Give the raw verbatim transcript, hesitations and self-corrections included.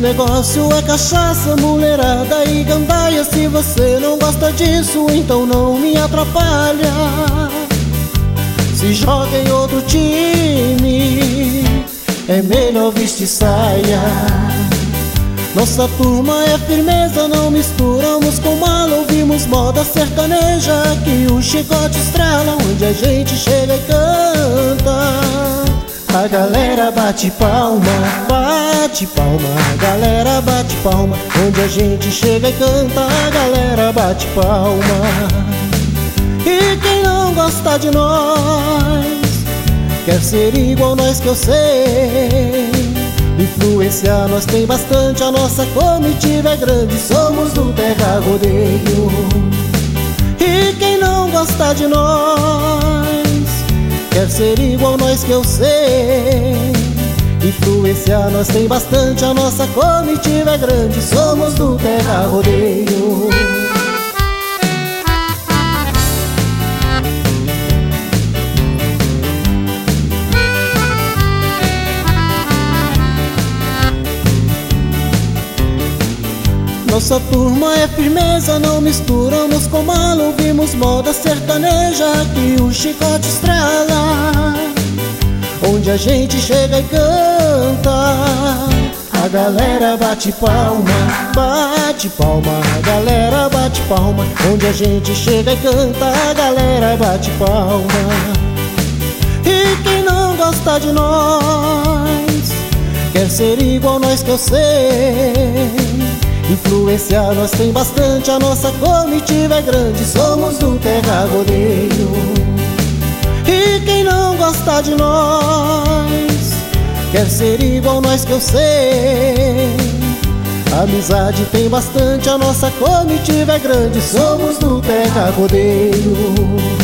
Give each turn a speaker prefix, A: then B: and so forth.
A: negócio é cachaça, mulherada e gandaia. Se você não gosta disso, então não me atrapalha. Se joga em outro time, é melhor vestir saia. Nossa turma é firmeza, não misturamos com mala. Ouvimos moda sertaneja, que o chicote estrala. Onde a gente chega e canta, a galera bate palma, bate palma, a galera bate palma. Onde a gente chega e canta, a galera bate palma. E quem não gosta de nós, quer ser igual nós, que eu sei. Influenciar nós tem bastante, a nossa comitiva é grande. Somos do Terra Rodeio. E quem não gosta de nós, quer ser igual nós, que eu sei. Influenciar nós tem bastante, a nossa comitiva é grande. Somos do Terra Rodeio. Nossa turma é firmeza, não misturamos com mala. Ouvimos moda sertaneja, que o chicote estrala. Onde a gente chega e canta, a galera bate palma, bate palma, a galera bate palma. Onde a gente chega e canta, a galera bate palma. E quem não gosta de nós, quer ser igual nós, que eu sei. Influenciar nós tem bastante, a nossa comitiva é grande. Somos do Terra Rodeio. E quem não gosta de nós, quer ser igual nós, que eu sei. Amizade tem bastante, a nossa comitiva é grande. Somos do Terra Rodeio.